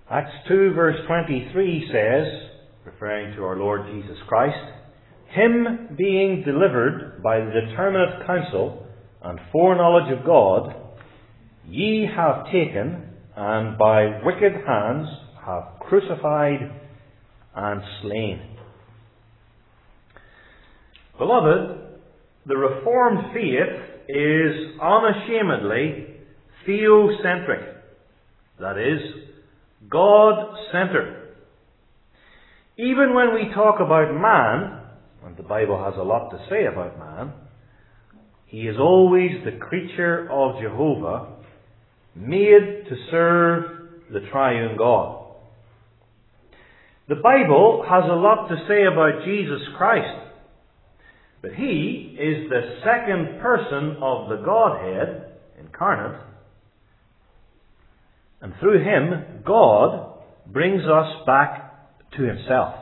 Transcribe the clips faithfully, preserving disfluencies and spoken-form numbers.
Acts two verse twenty-three says, referring to our Lord Jesus Christ, "Him being delivered by the determinate counsel and foreknowledge of God, ye have taken, and by wicked hands have crucified and slain." Beloved, the Reformed faith is unashamedly theocentric. That is, God-centered. Even when we talk about man, and the Bible has a lot to say about man, he is always the creature of Jehovah, made to serve the triune God. The Bible has a lot to say about Jesus Christ, but he is the second person of the Godhead incarnate, and through him, God brings us back to himself.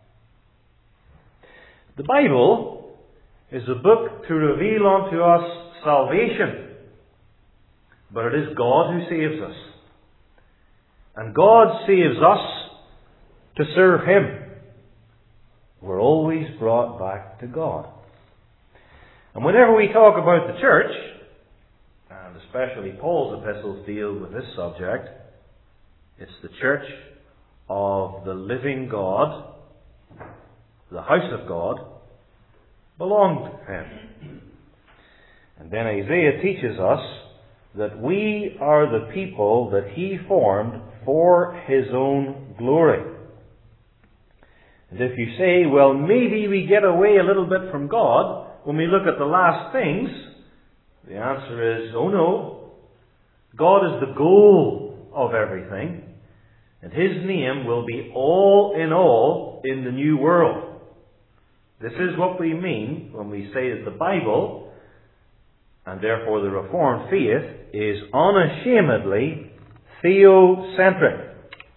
The Bible is a book to reveal unto us salvation, but it is God who saves us. And God saves us to serve him. We're always brought back to God. And whenever we talk about the church, and especially Paul's epistles deal with this subject, it's the church of the living God, the house of God, belonged to him. And then Isaiah teaches us that we are the people that he formed for his own glory. And if you say, well, maybe we get away a little bit from God when we look at the last things, the answer is, oh no. God is the goal of everything, and his name will be all in all in the new world. This is what we mean when we say that the Bible, and therefore the Reformed faith, is unashamedly theocentric.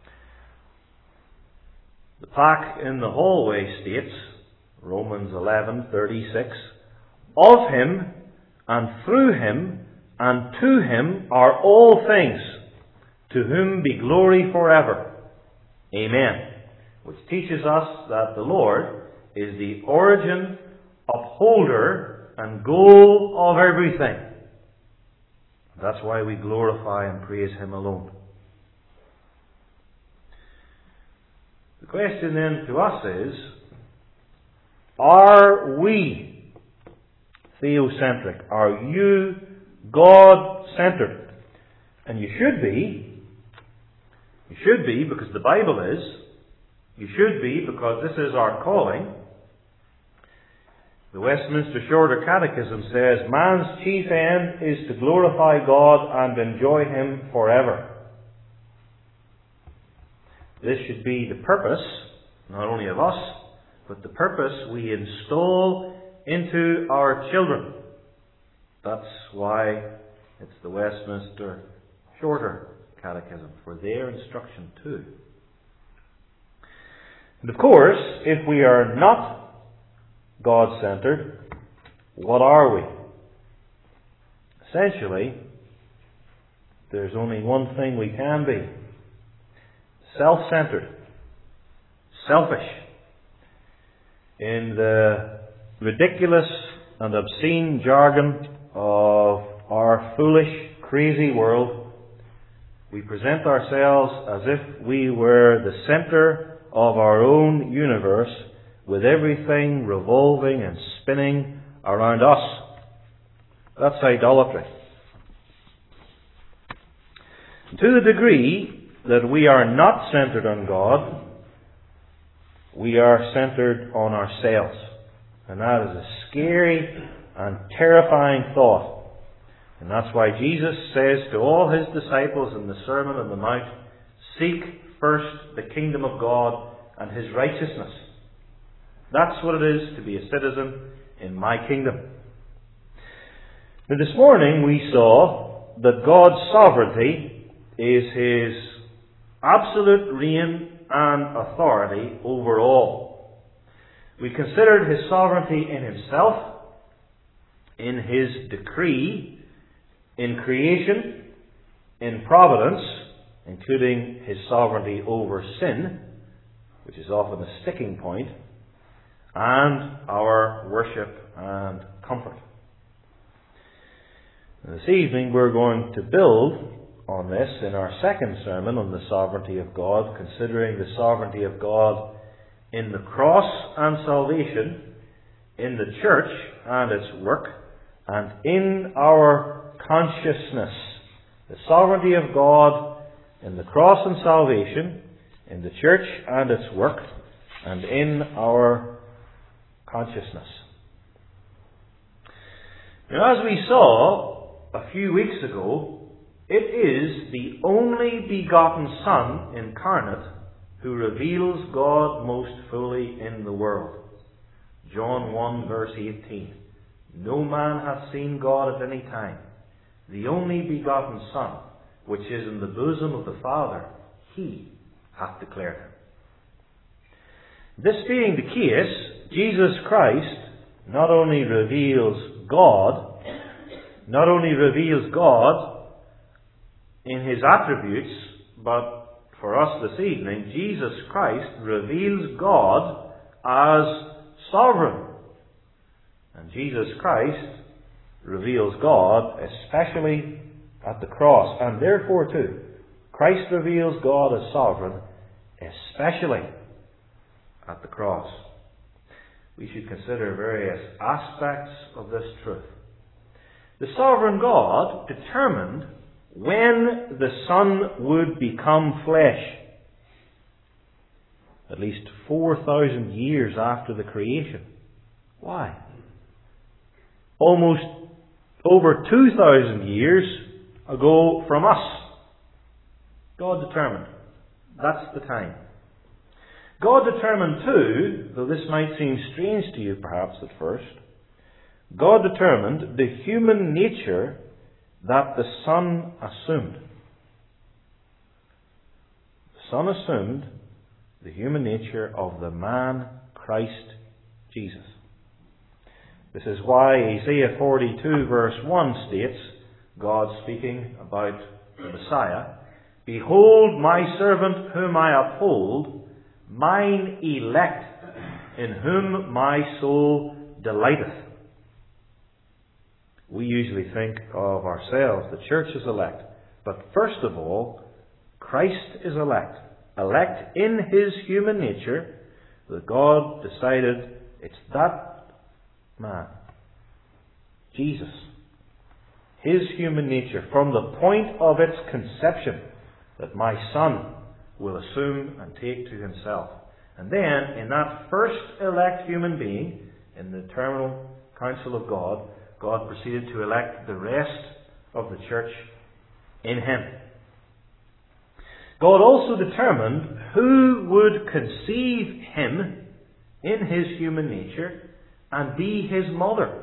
The plaque in the hallway states, Romans eleven thirty-six, "Of him, and through him, and to him are all things, to whom be glory forever. Amen." Which teaches us that the Lord is the origin, upholder, and goal of everything. That's why we glorify and praise him alone. The question then to us is, are we theocentric? Are you God-centered? And you should be. You should be because the Bible is. You should be because this is our calling. The Westminster Shorter Catechism says, man's chief end is to glorify God and enjoy him forever. This should be the purpose, not only of us, but the purpose we install into our children. That's why it's the Westminster Shorter Catechism, for their instruction too. And of course, if we are not God-centered, what are we? Essentially, there's only one thing we can be. Self-centered. Selfish. In the ridiculous and obscene jargon of our foolish, crazy world, we present ourselves as if we were the center of our own universe, with everything revolving and spinning around us. That's idolatry. To the degree that we are not centered on God, we are centered on ourselves. And that is a scary and terrifying thought. And that's why Jesus says to all his disciples in the Sermon on the Mount, "Seek first the kingdom of God and his righteousness." That's what it is to be a citizen in my kingdom. Now, this morning we saw that God's sovereignty is his absolute reign and authority over all. We considered his sovereignty in himself, in his decree, in creation, in providence, including His sovereignty over sin, which is often a sticking point, and our worship and comfort. And this evening we're going to build on this in our second sermon on the sovereignty of God, considering the sovereignty of God in the cross and salvation, in the church and its work, and in our consciousness. The sovereignty of God in the cross and salvation, in the church and its work, and in our consciousness. Now, as we saw a few weeks ago, it is the only begotten Son incarnate who reveals God most fully in the world. John one verse eighteen. No man hath seen God at any time. The only begotten Son, which is in the bosom of the Father, He hath declared Him. This being the case, Jesus Christ not only reveals God, not only reveals God in His attributes, but for us this evening, Jesus Christ reveals God as sovereign. And Jesus Christ reveals God especially at the cross. And therefore too, Christ reveals God as sovereign especially at the cross. We should consider various aspects of this truth. The sovereign God determined when the Son would become flesh, at least four thousand years after the creation. Why? Almost over two thousand years ago from us. God determined. That's the time. God determined too, though this might seem strange to you perhaps at first, God determined the human nature that the Son assumed. The Son assumed the human nature of the man Christ Jesus. This is why Isaiah forty-two verse one states, God speaking about the Messiah, Behold my servant whom I uphold, mine elect, in whom my soul delighteth. We usually think of ourselves, the church, as elect. But first of all, Christ is elect. Elect in His human nature, that God decided it's that man, Jesus, His human nature, from the point of its conception, that my Son will assume and take to Himself. And then, in that first elect human being, in the eternal counsel of God, God proceeded to elect the rest of the church in Him. God also determined who would conceive Him in His human nature and be His mother.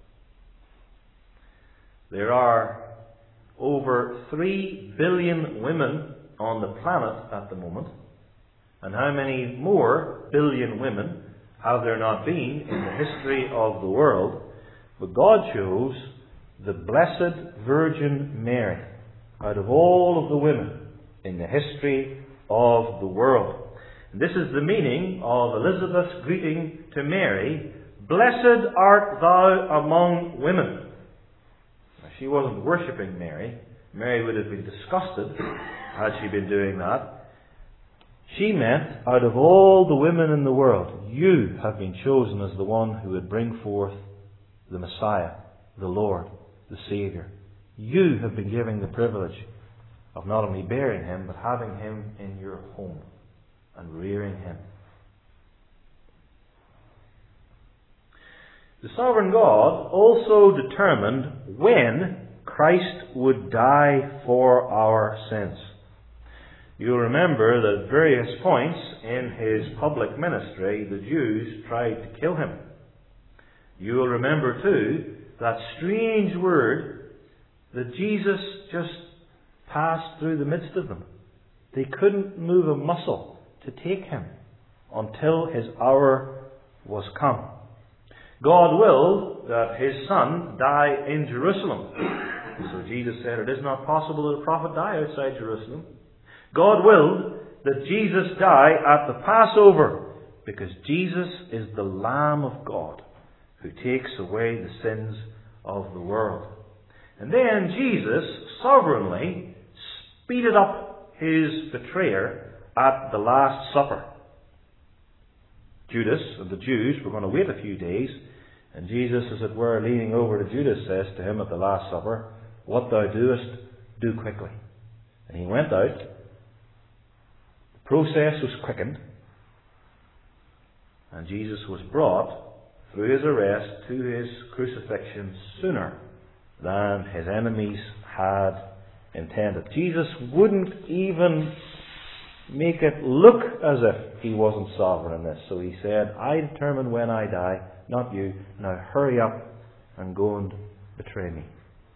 There are over three billion women on the planet at the moment. And how many more billion women have there not been in the history of the world? But God chose the Blessed Virgin Mary out of all of the women in the history of the world. And this is the meaning of Elizabeth's greeting to Mary, Blessed art thou among women. Now, she wasn't worshipping Mary. Mary would have been disgusted had she been doing that. She meant, out of all the women in the world, you have been chosen as the one who would bring forth the Messiah, the Lord, the Saviour. You have been given the privilege of not only bearing Him, but having Him in your home and rearing Him. The sovereign God also determined when Christ would die for our sins. You'll remember that at various points in His public ministry, the Jews tried to kill Him. You will remember too that strange word that Jesus just passed through the midst of them. They couldn't move a muscle to take Him until His hour was come. God willed that His Son die in Jerusalem. So Jesus said, it is not possible that a prophet die outside Jerusalem. God willed that Jesus die at the Passover because Jesus is the Lamb of God who takes away the sins of the world. And then Jesus sovereignly speeded up his betrayer at the Last Supper. Judas and the Jews were going to wait a few days, and Jesus, as it were, leaning over to Judas, says to him at the Last Supper, "What thou doest, do quickly." And he went out. The process was quickened, and Jesus was brought through his arrest to his crucifixion sooner than his enemies had intended. Jesus wouldn't even make it look as if he wasn't sovereign in this. So he said, "I determine when I die, not you. Now hurry up and go and betray me."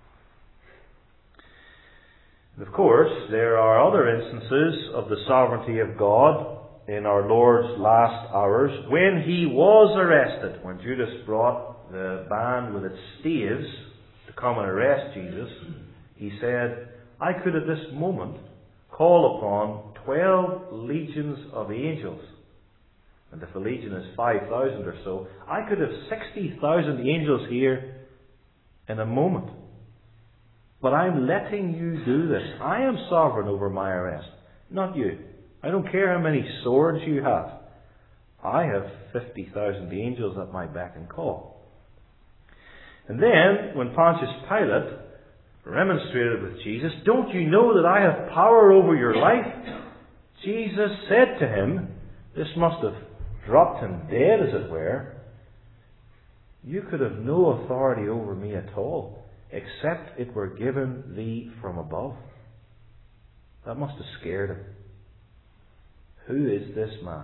And of course, there are other instances of the sovereignty of God in our Lord's last hours. When he was arrested, when Judas brought the band with its staves to come and arrest Jesus, he said, "I could at this moment call upon twelve legions of angels." And if a legion is five thousand or so, I could have sixty thousand angels here in a moment. But I'm letting you do this. I am sovereign over my arrest, not you. I don't care how many swords you have. I have fifty thousand angels at my beck and call. And then, when Pontius Pilate remonstrated with Jesus, "Don't you know that I have power over your life?" Jesus said to him, this must have dropped him dead, as it were, "You could have no authority over me at all, except it were given thee from above." That must have scared him. Who is this man?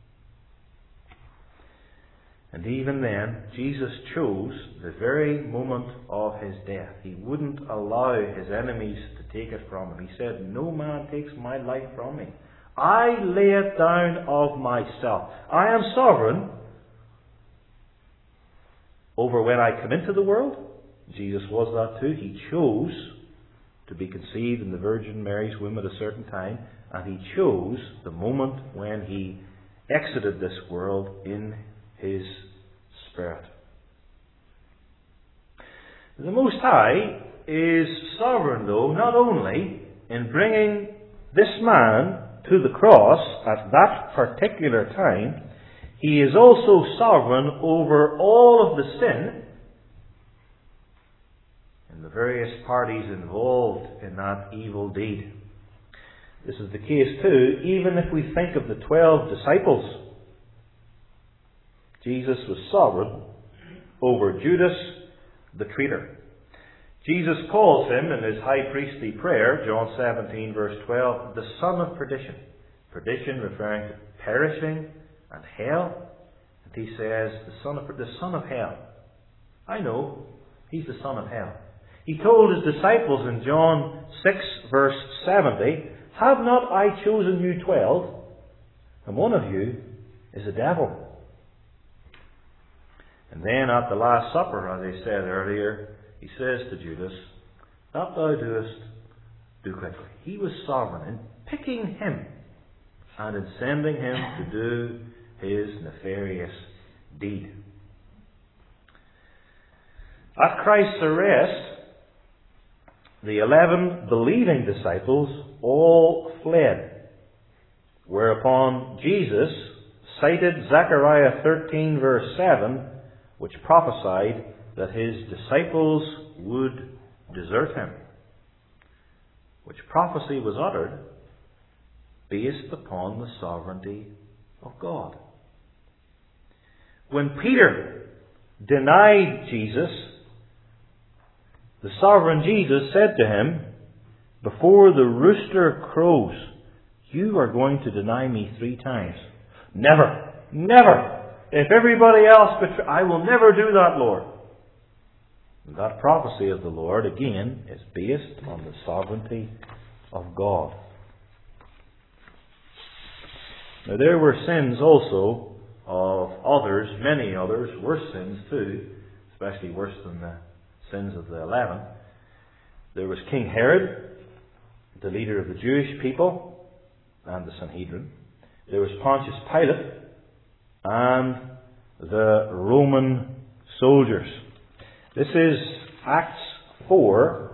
And even then, Jesus chose the very moment of his death. He wouldn't allow his enemies to take it from him. He said, "No man takes my life from me. I lay it down of myself. I am sovereign over when I come into the world." Jesus was that too. He chose to be conceived in the Virgin Mary's womb at a certain time, and he chose the moment when he exited this world in his Spirit. The Most High is sovereign, though, not only in bringing this man to the cross at that particular time, he is also sovereign over all of the sin and the various parties involved in that evil deed. This is the case too, even if we think of the twelve disciples. Jesus was sovereign over Judas the traitor. Jesus calls him in his high priestly prayer, John seventeen verse twelve, the son of perdition. Perdition referring to perishing and hell. And he says, the son of, the son of hell. I know, he's the son of hell. He told his disciples in John six verse seventy, have not I chosen you twelve, and one of you is a devil. And then at the Last Supper, as I said earlier, he says to Judas, that thou doest, do quickly. He was sovereign in picking him and in sending him to do his nefarious deed. At Christ's arrest, the eleven believing disciples all fled, whereupon Jesus cited Zechariah thirteen verse seven, which prophesied that his disciples would desert him, which prophecy was uttered based upon the sovereignty of God. When Peter denied Jesus, the sovereign Jesus said to him, before the rooster crows, you are going to deny me three times. Never, never. If everybody else betray, I will never do that, Lord. And that prophecy of the Lord, again, is based on the sovereignty of God. Now there were sins also of others, many others, worse sins too, especially worse than the sins of the eleven. There was King Herod, the leader of the Jewish people, and the Sanhedrin. There was Pontius Pilate and the Roman soldiers. This is Acts four,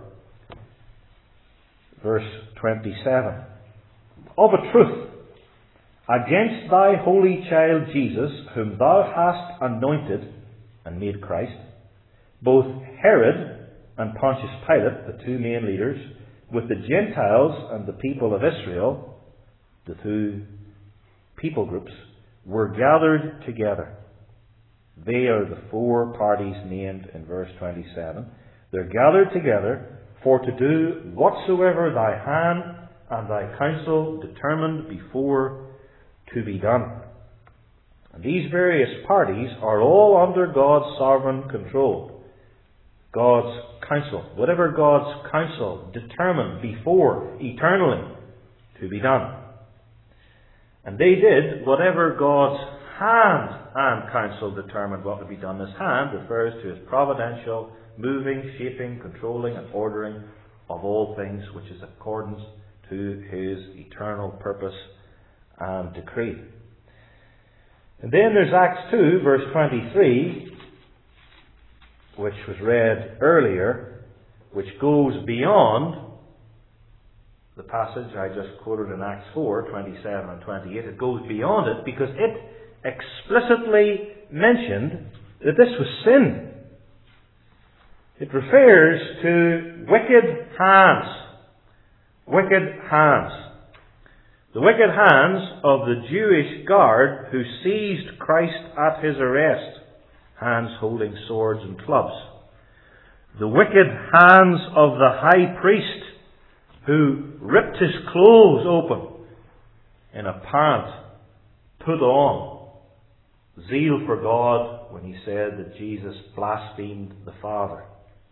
verse twenty-seven. Of a truth, against thy holy child Jesus, whom thou hast anointed and made Christ, both Herod and Pontius Pilate, the two main leaders, with the Gentiles and the people of Israel, the two people groups, were gathered together. They are the four parties named in verse twenty-seven. They're gathered together for to do whatsoever thy hand and thy counsel determined before to be done. And these various parties are all under God's sovereign control. God's counsel, whatever God's counsel determined before eternally to be done. And they did whatever God's hand and counsel determined what would be done. His hand refers to his providential, moving, shaping, controlling and ordering of all things, which is accordance to his eternal purpose and decree. And then there's Acts two, verse twenty-three, which was read earlier, which goes beyond the passage I just quoted in Acts four, twenty-seven and twenty-eight. It goes beyond it because it explicitly mentioned that this was sin. It refers to wicked hands. Wicked hands. The wicked hands of the Jewish guard who seized Christ at his arrest, hands holding swords and clubs. The wicked hands of the high priest who ripped his clothes open in apparent put on zeal for God when he said that Jesus blasphemed the Father.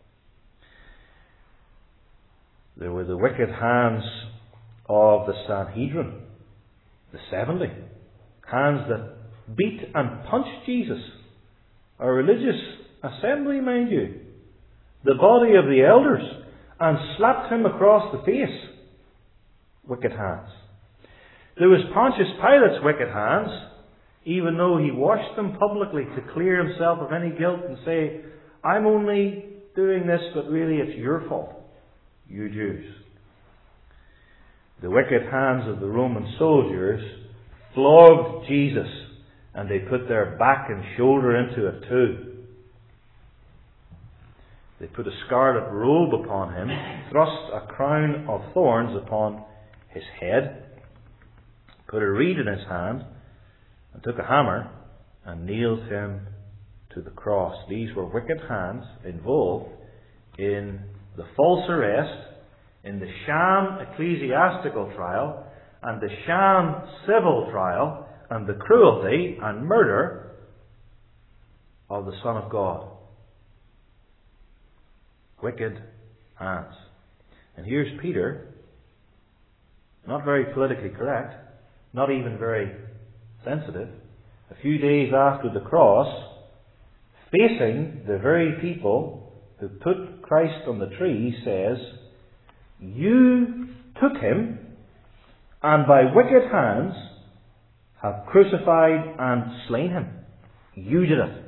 There were the wicked hands of the Sanhedrin, the seventy, hands that beat and punched Jesus. A religious assembly, mind you. The body of the elders, and slapped him across the face. Wicked hands. There was Pontius Pilate's wicked hands, even though he washed them publicly to clear himself of any guilt and say, I'm only doing this, but really it's your fault, you Jews. The wicked hands of the Roman soldiers flogged Jesus, and they put their back and shoulder into it too. They put a scarlet robe upon him, thrust a crown of thorns upon his head, put a reed in his hand, and took a hammer and nailed him to the cross. These were wicked hands involved in the false arrest, in the sham ecclesiastical trial, and the sham civil trial, and the cruelty and murder of the Son of God. Wicked hands. And here's Peter, not very politically correct, not even very sensitive, a few days after the cross, facing the very people who put Christ on the tree, says, you took him, and by wicked hands have crucified and slain him. You did it.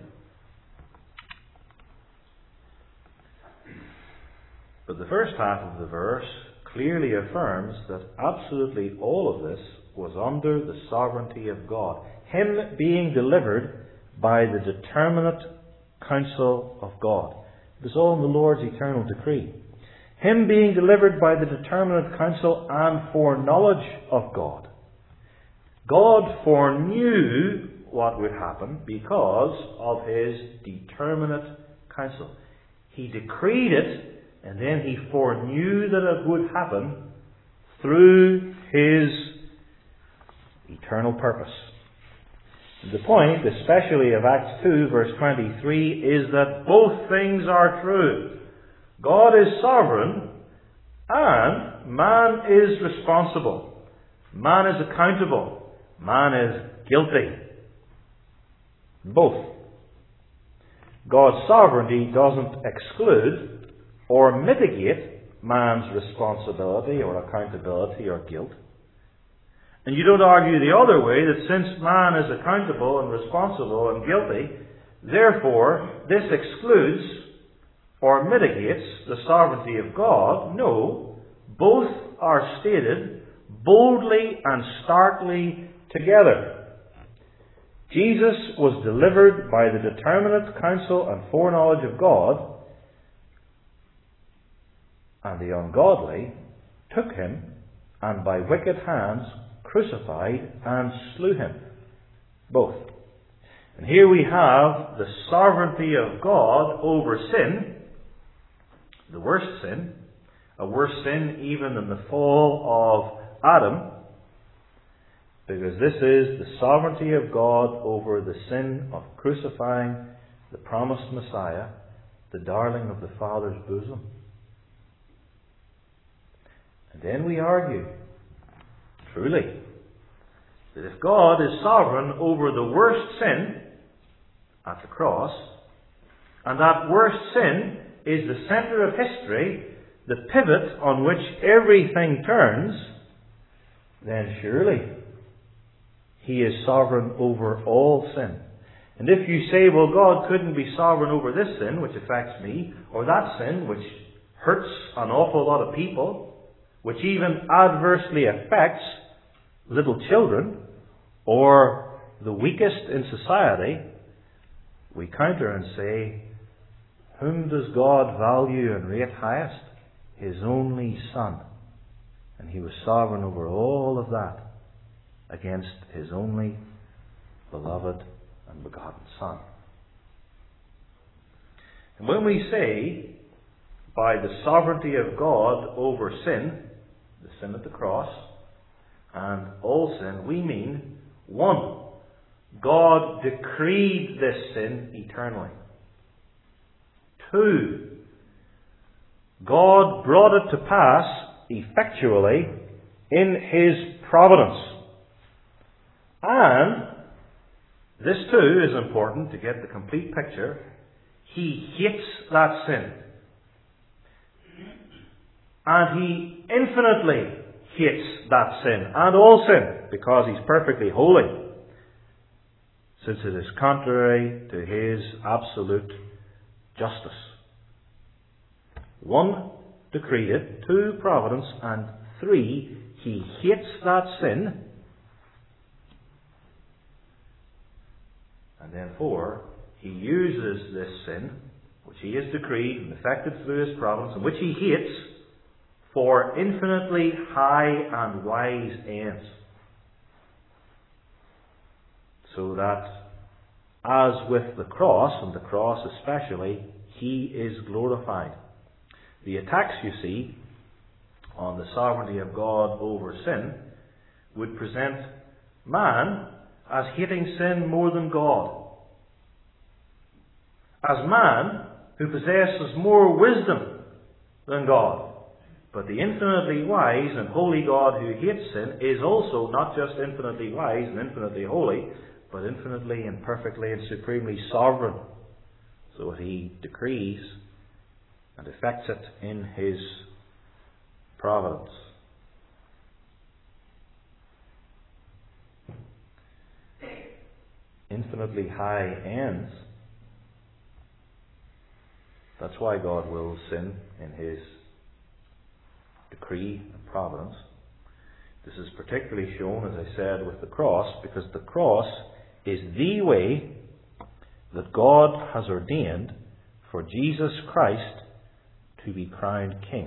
But the first half of the verse clearly affirms that absolutely all of this was under the sovereignty of God. Him being delivered by the determinate counsel of God. It was all in the Lord's eternal decree. Him being delivered by the determinate counsel and foreknowledge of God. God foreknew what would happen because of his determinate counsel. He decreed it, and then he foreknew that it would happen through his eternal purpose. The point, especially of Acts two, verse twenty-three, is that both things are true. God is sovereign, and man is responsible. Man is accountable. Man is guilty. Both. God's sovereignty doesn't exclude or mitigate man's responsibility or accountability or guilt. And you don't argue the other way, that since man is accountable and responsible and guilty, therefore this excludes or mitigates the sovereignty of God. No, both are stated boldly and starkly together. Jesus was delivered by the determinate counsel and foreknowledge of God, and the ungodly took him, and by wicked hands crucified and slew him. Both. And here we have the sovereignty of God over sin, the worst sin, a worse sin even than the fall of Adam, because this is the sovereignty of God over the sin of crucifying the promised Messiah, the darling of the Father's bosom. And then we argue, truly, that if God is sovereign over the worst sin at the cross, and that worst sin is the centre of history, the pivot on which everything turns, then surely He is sovereign over all sin. And if you say, well, God couldn't be sovereign over this sin, which affects me, or that sin, which hurts an awful lot of people, which even adversely affects little children, or the weakest in society, we counter and say, whom does God value and rate highest? His only Son. And He was sovereign over all of that against His only beloved and begotten Son. And when we say, by the sovereignty of God over sin, the sin at the cross, and all sin, we mean, one, God decreed this sin eternally. Two, God brought it to pass effectually in His providence. And this too is important to get the complete picture. He hates that sin. And He infinitely hates that sin and all sin, because He's perfectly holy, since it is contrary to His absolute justice. One, decreed it. Two, providence. And three, He hates that sin. And then four, He uses this sin, which He has decreed and effected through His providence, and which He hates, for infinitely high and wise ends. So that, as with the cross, and the cross especially, He is glorified. The attacks, you see, on the sovereignty of God over sin would present man as hating sin more than God. As man who possesses more wisdom than God. But the infinitely wise and holy God who hates sin is also not just infinitely wise and infinitely holy, but infinitely and perfectly and supremely sovereign. So He decrees and effects it in His providence. Infinitely high ends. That's why God wills sin in His decree and providence. This is particularly shown, as I said, with the cross, because the cross is the way that God has ordained for Jesus Christ to be crowned King.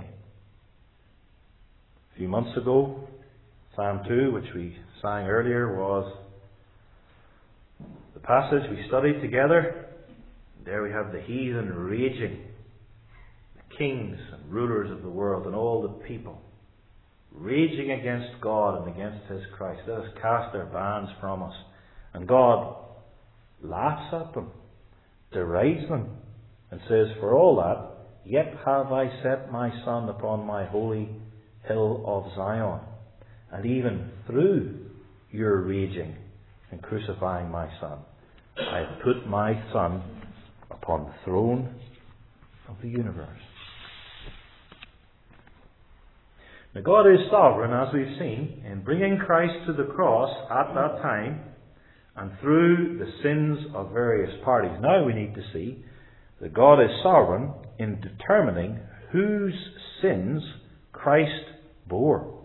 A few months ago, Psalm two, which we sang earlier, was the passage we studied together. There we have the heathen raging, the kings and rulers of the world and all the people raging against God and against His Christ. Let us cast their bands from us. And God laughs at them, derides them, and says, for all that, yet have I set my Son upon my holy hill of Zion. And even through your raging and crucifying my Son, I have put my Son upon the throne of the universe. Now God is sovereign, as we've seen, in bringing Christ to the cross at that time and through the sins of various parties. Now we need to see that God is sovereign in determining whose sins Christ bore.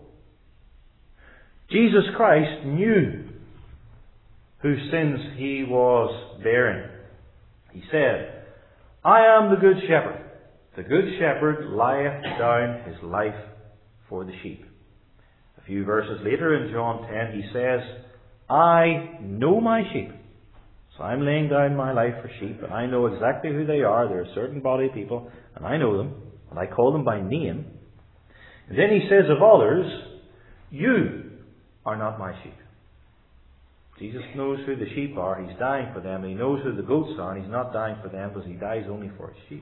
Jesus Christ knew whose sins he was bearing. He said, I am the good shepherd. The good shepherd lieth down his life for the sheep. A few verses later in John ten he says, I know my sheep. So I'm laying down my life for sheep, and I know exactly who they are. They're a certain body of people, and I know them, and I call them by name. And then he says of others, you are not my sheep. Jesus knows who the sheep are. He's dying for them. He knows who the goats are, and he's not dying for them because he dies only for his sheep.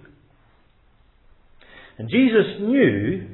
And Jesus knew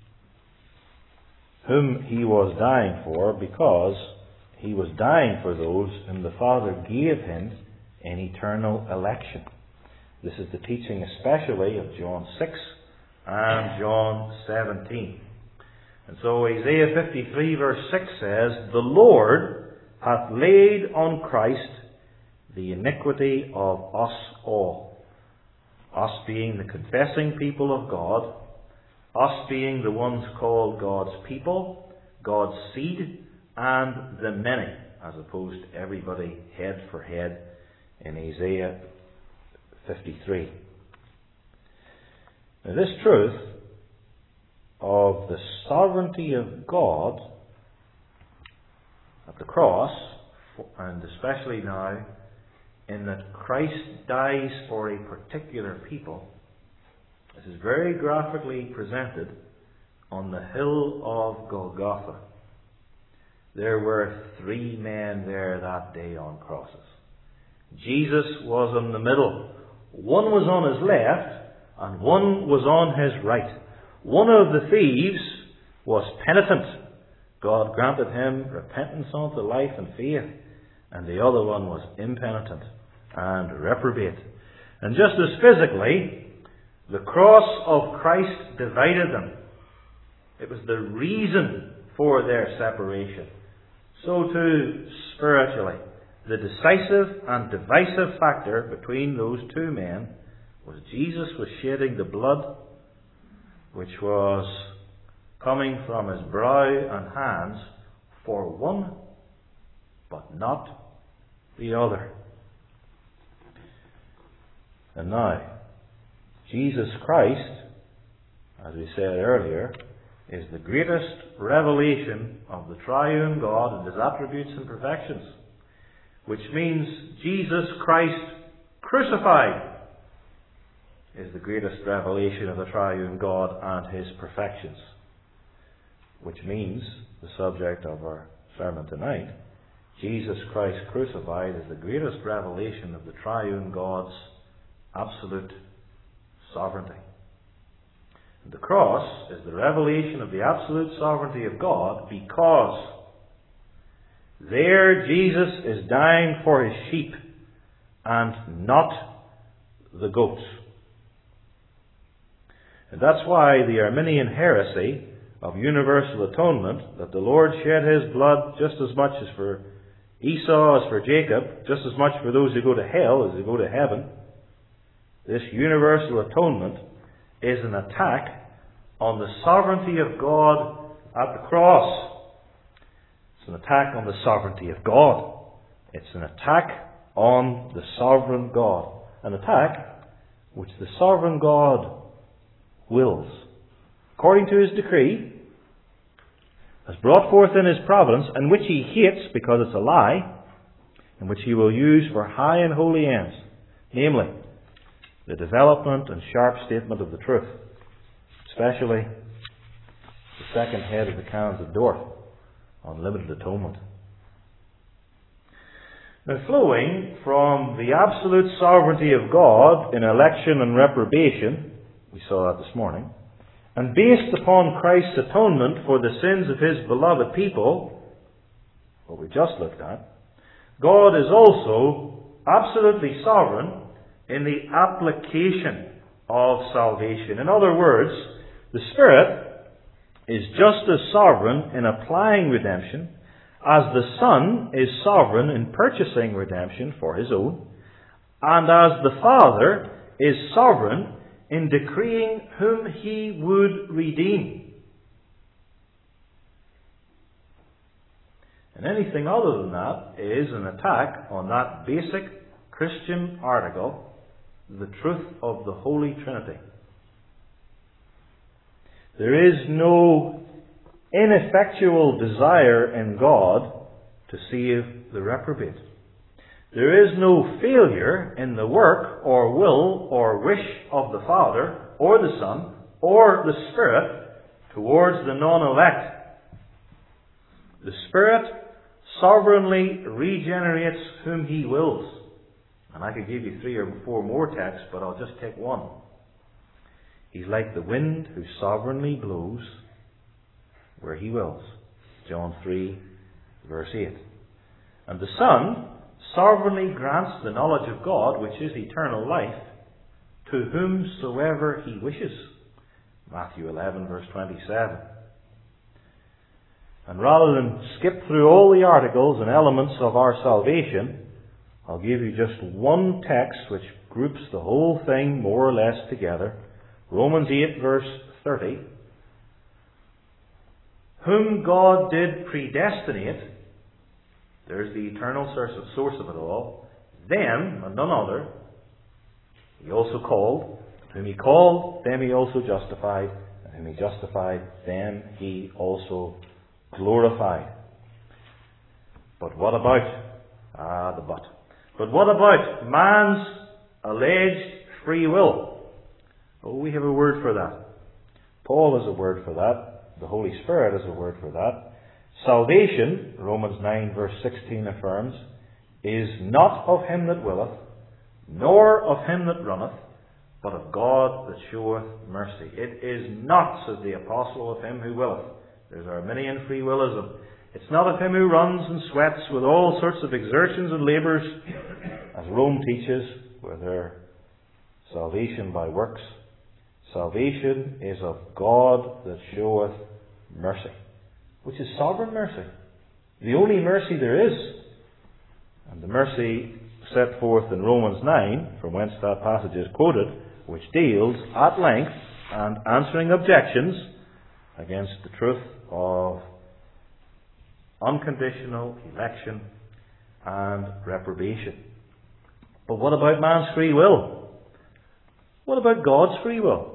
whom he was dying for because he was dying for those whom the Father gave him in eternal election. This is the teaching especially of John six and John seventeen. And so Isaiah fifty-three verse six says, the Lord hath laid on Christ the iniquity of us all. Us being the confessing people of God, us being the ones called God's people, God's seed, and the many, as opposed to everybody head for head in Isaiah fifty-three. Now this truth of the sovereignty of God at the cross, and especially now, in that Christ dies for a particular people, this is very graphically presented on the hill of Golgotha. There were three men there that day on crosses. Jesus was in the middle. One was on his left, and one was on his right. One of the thieves was penitent. God granted him repentance unto life and faith. And the other one was impenitent and reprobate. And just as physically, the cross of Christ divided them. It was the reason for their separation. So too, spiritually, the decisive and divisive factor between those two men was Jesus was shedding the blood which was coming from his brow and hands for one, but not the other. And now, Jesus Christ, as we said earlier, is the greatest revelation of the triune God and his attributes and perfections, which means Jesus Christ crucified is the greatest revelation of the triune God and his perfections, which means, the subject of our sermon tonight, Jesus Christ crucified is the greatest revelation of the triune God's absolute sovereignty. The cross is the revelation of the absolute sovereignty of God because there Jesus is dying for his sheep and not the goats. And that's why the Arminian heresy of universal atonement, that the Lord shed his blood just as much as for Esau as for Jacob, just as much for those who go to hell as who go to heaven, this universal atonement is an attack on the sovereignty of God at the cross. It's an attack on the sovereignty of God. It's an attack on the sovereign God. An attack which the sovereign God wills, according to his decree, has brought forth in his providence, and which he hates because it's a lie, and which he will use for high and holy ends, namely, the development and sharp statement of the truth, especially the second head of the Canons of Dort on limited atonement. Now, flowing from the absolute sovereignty of God in election and reprobation, we saw that this morning, and based upon Christ's atonement for the sins of his beloved people, what we just looked at, God is also absolutely sovereign in the application of salvation. In other words, the Spirit is just as sovereign in applying redemption as the Son is sovereign in purchasing redemption for his own, and as the Father is sovereign in decreeing whom he would redeem. And anything other than that is an attack on that basic Christian article, the truth of the Holy Trinity. There is no ineffectual desire in God to save the reprobate. There is no failure in the work or will or wish of the Father or the Son or the Spirit towards the non-elect. The Spirit sovereignly regenerates whom he wills. And I could give you three or four more texts, but I'll just take one. He's like the wind who sovereignly blows where he wills. John three, verse eight. And the Son sovereignly grants the knowledge of God, which is eternal life, to whomsoever he wishes. Matthew eleven, verse twenty-seven. And rather than skip through all the articles and elements of our salvation, I'll give you just one text which groups the whole thing more or less together. Romans eight, verse thirty. Whom God did predestinate, there's the eternal source of it all, them, and none other, he also called. Whom he called, them he also justified. And whom he justified, them he also glorified. But what about, ah, the but. But what about man's alleged free will? Oh, we have a word for that. Paul has a word for that. The Holy Spirit has a word for that. Salvation, Romans nine verse sixteen affirms, is not of him that willeth, nor of him that runneth, but of God that showeth mercy. It is not, says the apostle, of him who willeth. There's Arminian free willism. It's not of him who runs and sweats with all sorts of exertions and labours, as Rome teaches, with their salvation by works. Salvation is of God that showeth mercy, which is sovereign mercy. The only mercy there is. And the mercy set forth in Romans nine, from whence that passage is quoted, which deals at length and answering objections against the truth of unconditional election and reprobation. But what about man's free will? What about God's free will?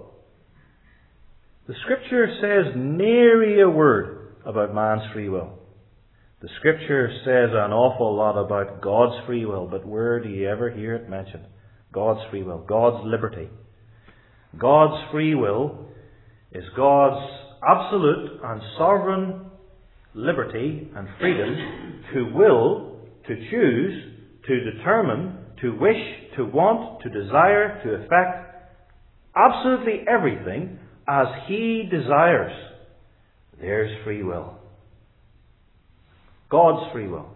The Scripture says nary a word about man's free will. The Scripture says an awful lot about God's free will, but where do you ever hear it mentioned? God's free will, God's liberty. God's free will is God's absolute and sovereign liberty and freedom to will, to choose, to determine, to wish, to want, to desire, to effect absolutely everything as he desires. There's free will. God's free will.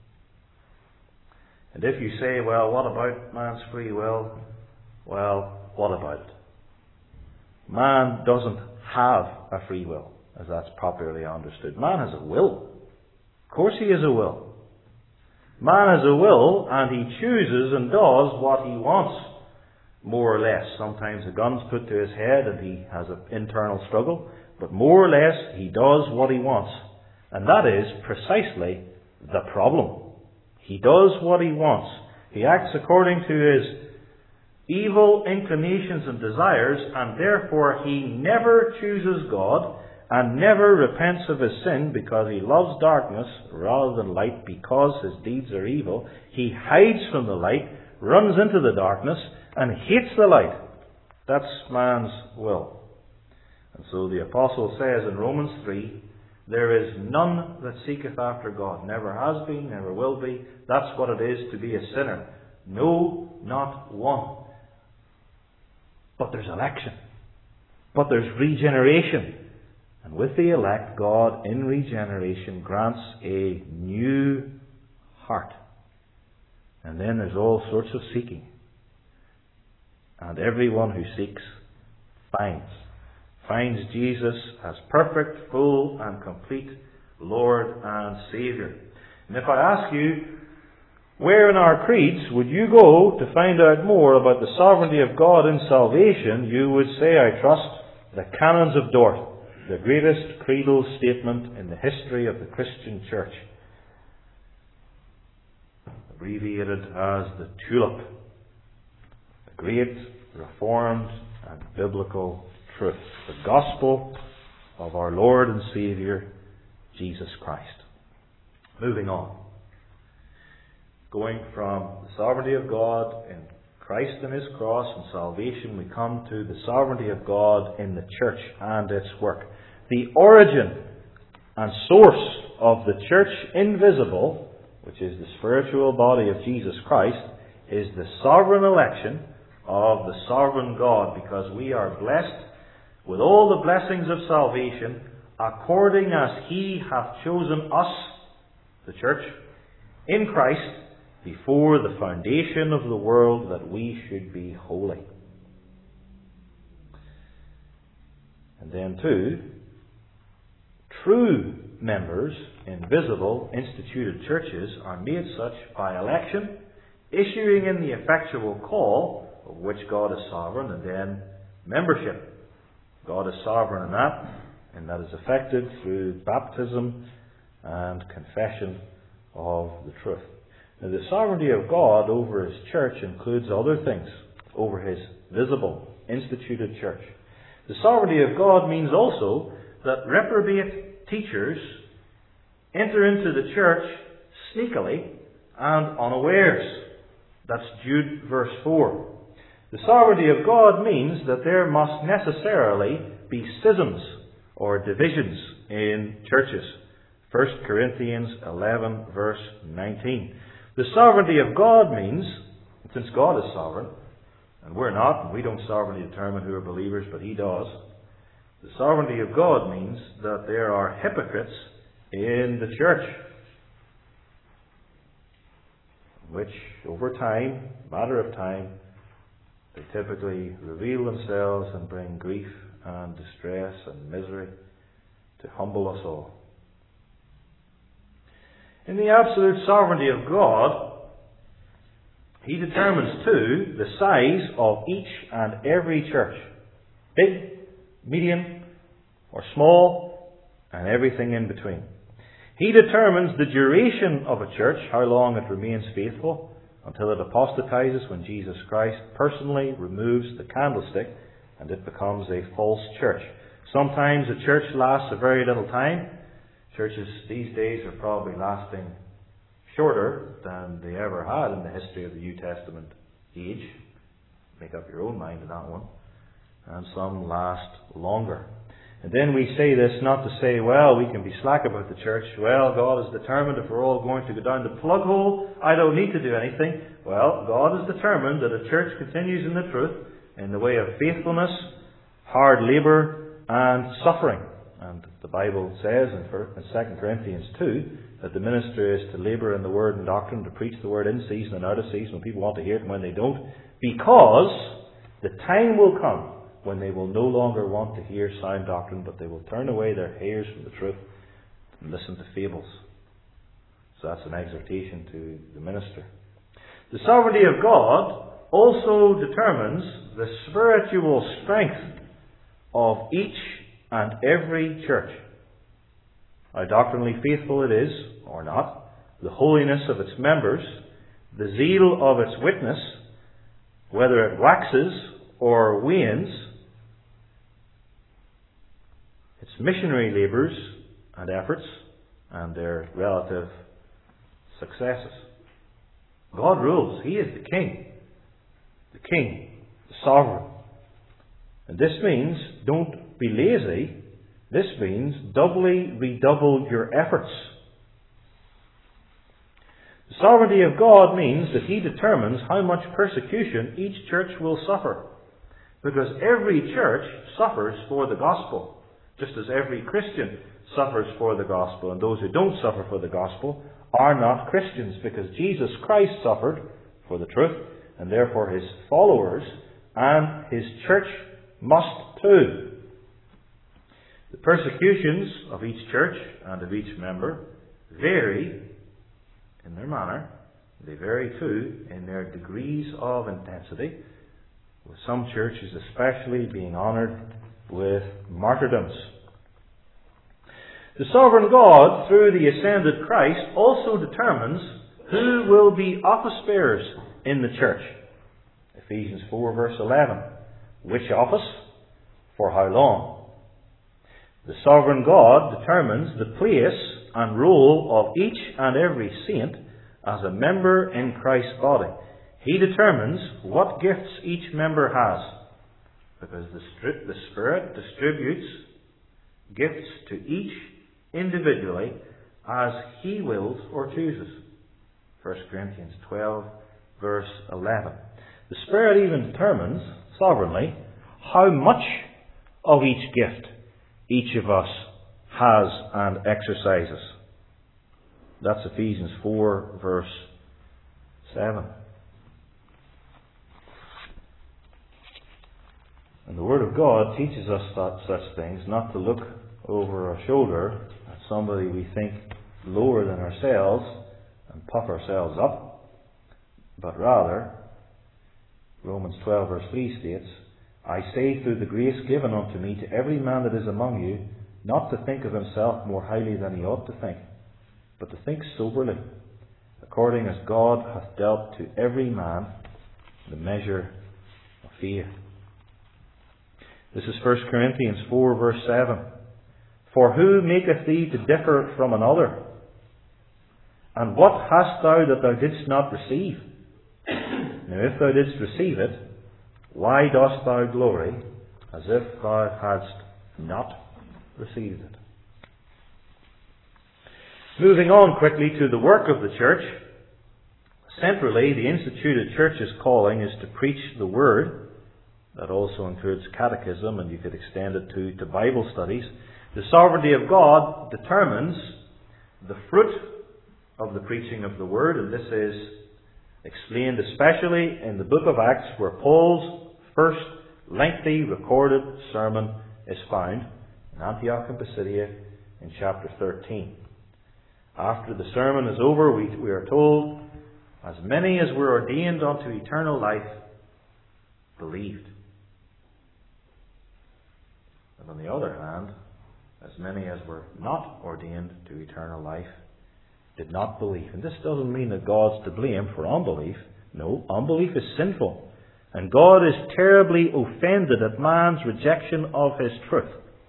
And if you say, well, what about man's free will? Well, what about it? Man doesn't have a free will, as that's popularly understood. Man has a will. Of course he has a will. Man has a will, and he chooses and does what he wants, more or less. Sometimes a gun's put to his head and he has an internal struggle, but more or less he does what he wants. And that is precisely the problem. He does what he wants. He acts according to his evil inclinations and desires, and therefore he never chooses God and never repents of his sin because he loves darkness rather than light, because his deeds are evil. He hides from the light, runs into the darkness, and hates the light. That's man's will. And so the apostle says in Romans three, there is none that seeketh after God. Never has been, never will be. That's what it is to be a sinner. No, not one. But there's election. But there's regeneration. And with the elect, God in regeneration grants a new heart. And then there's all sorts of seeking. And everyone who seeks finds. finds Jesus as perfect, full, and complete Lord and Saviour. And if I ask you, where in our creeds would you go to find out more about the sovereignty of God in salvation, you would say, I trust, the Canons of Dort, the greatest creedal statement in the history of the Christian Church, abbreviated as the TULIP, the great reformed and biblical truth, the gospel of our Lord and Saviour, Jesus Christ. Moving on. Going from the sovereignty of God in Christ and His cross and salvation, we come to the sovereignty of God in the church and its work. The origin and source of the church invisible, which is the spiritual body of Jesus Christ, is the sovereign election of the sovereign God, because we are blessed with all the blessings of salvation according as He hath chosen us, the church, in Christ before the foundation of the world, that we should be holy. And then too, true members in visible instituted churches are made such by election, issuing in the effectual call, of which God is sovereign, and then membership. God is sovereign in that, and that is effected through baptism and confession of the truth. Now, the sovereignty of God over His church includes other things, over His visible, instituted church. The sovereignty of God means also that reprobate teachers enter into the church sneakily and unawares. That's Jude verse four. The sovereignty of God means that there must necessarily be schisms or divisions in churches. First Corinthians eleven verse nineteen. The sovereignty of God means, since God is sovereign, and we're not, and we don't sovereignly determine who are believers, but He does, the sovereignty of God means that there are hypocrites in the church, which over time, matter of time, they typically reveal themselves and bring grief and distress and misery to humble us all. In the absolute sovereignty of God, He determines too the size of each and every church, big, medium, or small, and everything in between. He determines the duration of a church, how long it remains faithful, until it apostatizes, when Jesus Christ personally removes the candlestick and it becomes a false church. Sometimes a church lasts a very little time. Churches these days are probably lasting shorter than they ever had in the history of the New Testament age. Make up your own mind on that one. And some last longer. And then we say this not to say, well, we can be slack about the church. Well, God is determined if we're all going to go down the plug hole, I don't need to do anything. Well, God is determined that a church continues in the truth in the way of faithfulness, hard labour, and suffering. And the Bible says in Second Corinthians two that the minister is to labour in the word and doctrine, to preach the word in season and out of season, when people want to hear it and when they don't, because the time will come when they will no longer want to hear sound doctrine, but they will turn away their ears from the truth and listen to fables. So that's an exhortation to the minister. The sovereignty of God also determines the spiritual strength of each and every church. How doctrinally faithful it is, or not, the holiness of its members, the zeal of its witness, whether it waxes or wanes, its missionary labours and efforts, and their relative successes. God rules. He is the King. The King, the Sovereign. And this means don't be lazy. This means doubly redouble your efforts. The sovereignty of God means that He determines how much persecution each church will suffer. Because every church suffers for the gospel, just as every Christian suffers for the gospel. And those who don't suffer for the gospel are not Christians, because Jesus Christ suffered for the truth, and therefore His followers and His church must too. persecutions of each church and of each member vary in their manner. They vary too in their degrees of intensity, with some churches especially being honoured with martyrdoms. The sovereign God, through the ascended Christ, also determines who will be office bearers in the church. Ephesians four verse eleven. Which office? For how long? The sovereign God determines the place and role of each and every saint as a member in Christ's body. He determines what gifts each member has, because the, stri- the Spirit distributes gifts to each individually as He wills or chooses. First Corinthians twelve verse eleven. The Spirit even determines, sovereignly, how much of each gift each of us has and exercises. That's Ephesians four verse seven. And the Word of God teaches us that such things, not to look over our shoulder at somebody we think lower than ourselves and puff ourselves up, but rather, Romans twelve verse three states, I say through the grace given unto me to every man that is among you, not to think of himself more highly than he ought to think, but to think soberly, according as God hath dealt to every man the measure of faith. This is First Corinthians four verse seven. For who maketh thee to differ from another? And what hast thou that thou didst not receive? Now if thou didst receive it, why dost thou glory as if thou hadst not received it? Moving on quickly to the work of the church. Centrally, the instituted church's calling is to preach the Word. That also includes catechism, and you could extend it to, to Bible studies. The sovereignty of God determines the fruit of the preaching of the Word, and this is explained especially in the book of Acts, where Paul's first lengthy recorded sermon is found in Antioch and Pisidia in chapter thirteen. After the sermon is over, we, we are told, as many as were ordained unto eternal life believed. And on the other hand, as many as were not ordained to eternal life did not believe. And this doesn't mean that God's to blame for unbelief. No, unbelief is sinful. And God is terribly offended at man's rejection of His truth.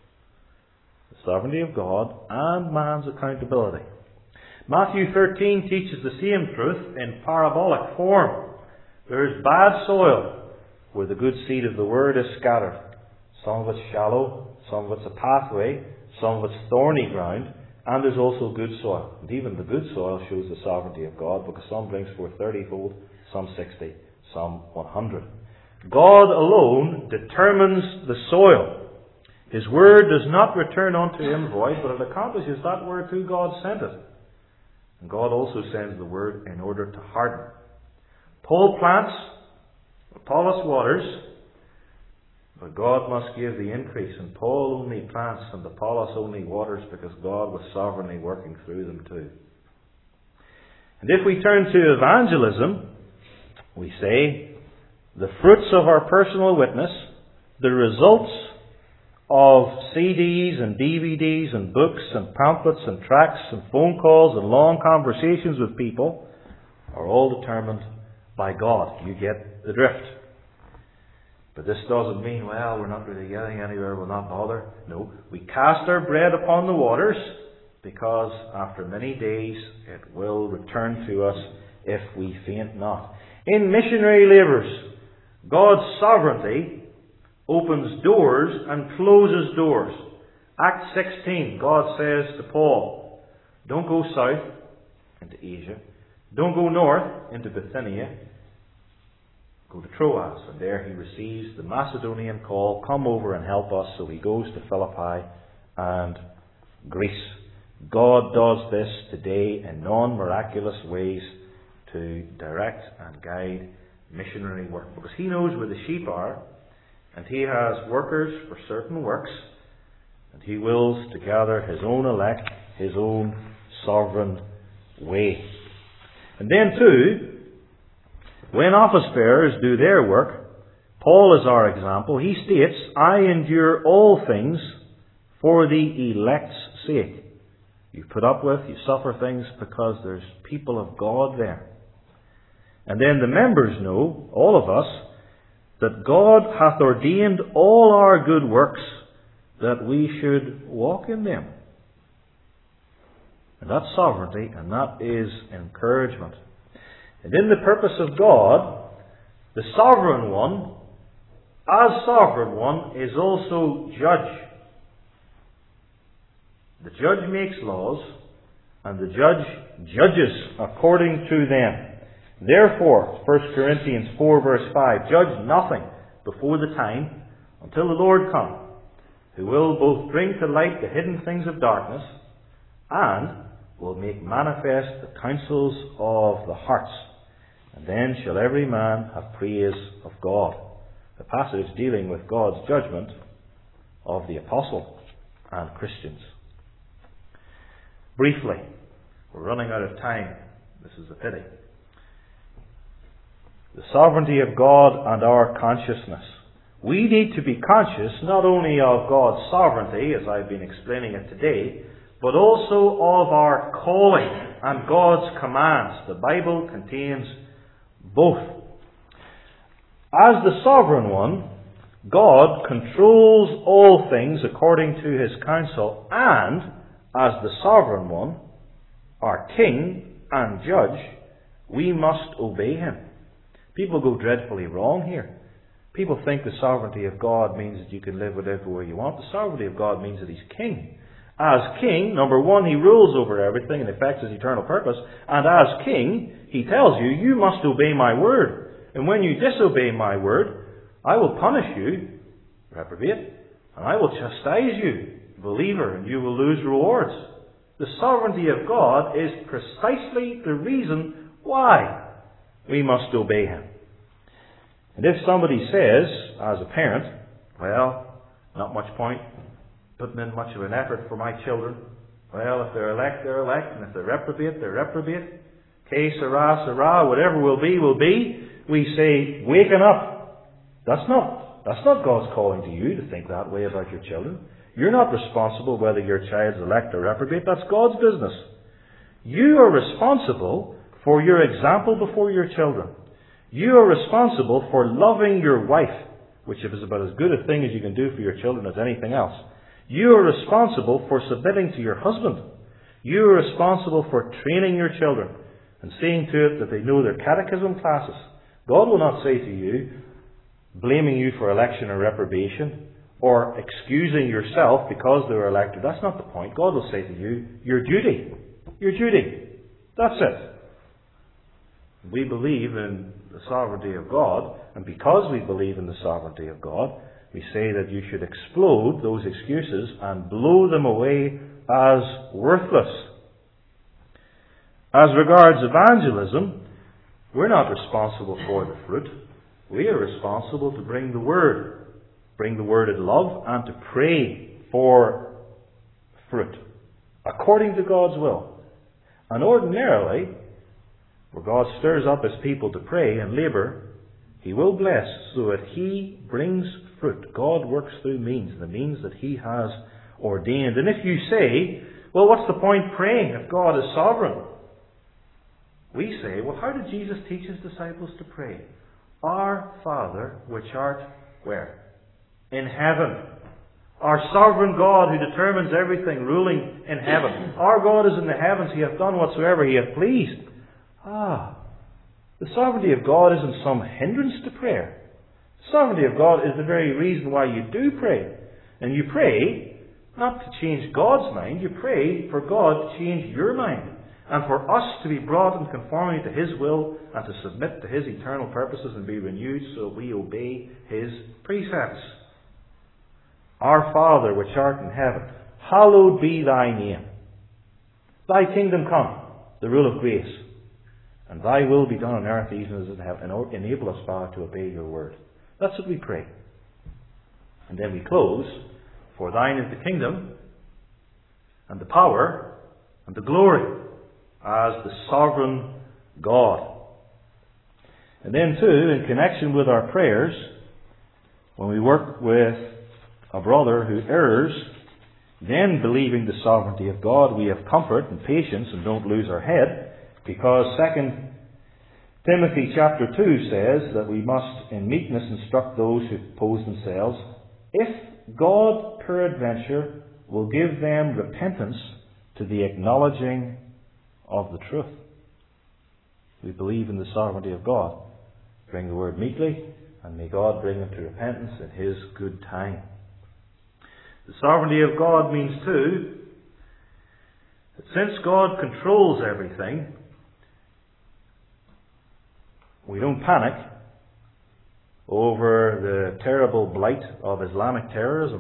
The sovereignty of God and man's accountability. Matthew thirteen teaches the same truth in parabolic form. There is bad soil where the good seed of the Word is scattered. Some of it's shallow, some of it's a pathway, some of it's thorny ground, and there's also good soil. And even the good soil shows the sovereignty of God, because some brings forth thirty-fold, some sixty, some one hundred. God alone determines the soil. His Word does not return unto Him void, but it accomplishes that word who God sent it. And God also sends the Word in order to harden. Paul plants, Apollos waters, but God must give the increase. And Paul only plants and Apollos only waters, because God was sovereignly working through them too. And if we turn to evangelism, we say, the fruits of our personal witness, the results of C Ds and D V Ds and books and pamphlets and tracts and phone calls and long conversations with people, are all determined by God. You get the drift. But this doesn't mean, well, we're not really getting anywhere, we'll not bother. No, we cast our bread upon the waters, because after many days it will return to us if we faint not. In missionary labours, God's sovereignty opens doors and closes doors. Acts sixteen, God says to Paul, don't go south into Asia, don't go north into Bithynia, go to Troas. And there he receives the Macedonian call, come over and help us. So he goes to Philippi and Greece. God does this today in non-miraculous ways to direct and guide missionary work, because He knows where the sheep are, and He has workers for certain works And He wills to gather His own elect, His own sovereign way. And then too, when office bearers do their work, Paul is our example. He states, I endure all things for the elect's sake. You put up with, you suffer things because there's people of God there. And then the members know, all of us, that God hath ordained all our good works that we should walk in them. And that's sovereignty, and that is encouragement. And in the purpose of God, the sovereign one, as sovereign one, is also judge. The judge makes laws, and the judge judges according to them. Therefore, First Corinthians four verse five, judge nothing before the time until the Lord come, who will both bring to light the hidden things of darkness and will make manifest the counsels of the hearts. And then shall every man have praise of God. The passage dealing with God's judgment of the apostle and Christians. Briefly, we're running out of time. This is a pity. The sovereignty of God and our consciousness. We need to be conscious not only of God's sovereignty, as I've been explaining it today, but also of our calling and God's commands. The Bible contains both. As the sovereign one, God controls all things according to His counsel, and as the sovereign one, our King and Judge, we must obey Him. People go dreadfully wrong here. People think the sovereignty of God means that you can live whatever way you want. The sovereignty of God means that He's King. As King, number one, He rules over everything and affects His eternal purpose. And as King, He tells you, you must obey my word. And when you disobey my word, I will punish you, reprobate, and I will chastise you, believer, and you will lose rewards. The sovereignty of God is precisely the reason why we must obey Him. And if somebody says, as a parent, well, not much point putting in much of an effort for my children. Well, if they're elect, they're elect, and if they're reprobate, they're reprobate. Que sera, sera, whatever will be, will be. We say, waken up. That's not, that's not God's calling to you to think that way about your children. You're not responsible whether your child's elect or reprobate. That's God's business. You are responsible for your example before your children. You are responsible for loving your wife, which is about as good a thing as you can do for your children as anything else. You are responsible for submitting to your husband. You are responsible for training your children and seeing to it that they know their catechism classes. God will not say to you, blaming you for election or reprobation, or excusing yourself because they were elected. That's not the point. God will say to you, your duty. Your duty. That's it. We believe in the sovereignty of God, and because we believe in the sovereignty of God, we say that you should explode those excuses and blow them away as worthless. As regards evangelism, we're not responsible for the fruit. We are responsible to bring the Word. Bring the Word in love and to pray for fruit, according to God's will. And ordinarily, where God stirs up His people to pray and labour, He will bless so that He brings fruit. God works through means, the means that He has ordained. And if you say, well, what's the point praying if God is sovereign? We say, well, how did Jesus teach His disciples to pray? Our Father, which art where? In heaven. Our sovereign God who determines everything, ruling in heaven. Our God is in the heavens. He hath done whatsoever He hath pleased. Ah, the sovereignty of God isn't some hindrance to prayer. The sovereignty of God is the very reason why you do pray. And you pray not to change God's mind. You pray for God to change your mind. And for us to be brought in conformity to His will and to submit to His eternal purposes and be renewed so we obey His precepts. Our Father which art in heaven, hallowed be Thy name. Thy kingdom come, the rule of grace. And Thy will be done on earth even as in heaven. Enable us, Father, to obey Your word. That's what we pray. And then we close For thine is the kingdom, and the power, and the glory, as the sovereign God. And then too, in connection with our prayers, when we work with a brother who errs, then believing the sovereignty of God, we have comfort and patience and don't lose our head, because Second Timothy chapter two says that we must in meekness instruct those who oppose themselves, if God peradventure will give them repentance to the acknowledging of the truth. We believe in the sovereignty of God. Bring the word meekly, and may God bring them to repentance in His good time. The sovereignty of God means too that since God controls everything, we don't panic over the terrible blight of Islamic terrorism.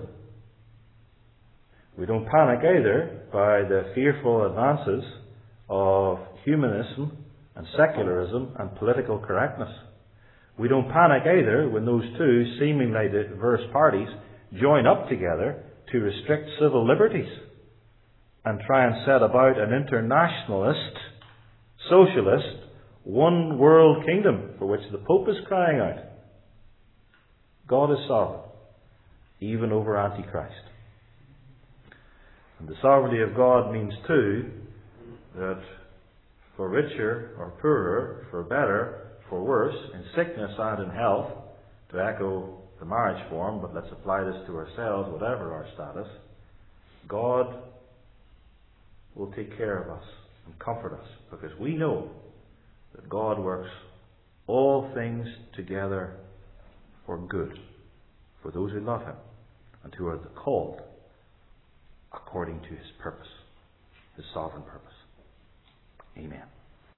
We don't panic either by the fearful advances of humanism and secularism and political correctness. We don't panic either when those two seemingly diverse parties join up together to restrict civil liberties and try and set about an internationalist, socialist, one world kingdom for which the Pope is crying out. God is sovereign, even over Antichrist. And the sovereignty of God means too that for richer or poorer, for better, for worse, in sickness and in health, to echo the marriage form, but let's apply this to ourselves, whatever our status, God will take care of us and comfort us, because we know that God works all things together for good for those who love Him and who are called according to His purpose, His sovereign purpose. Amen.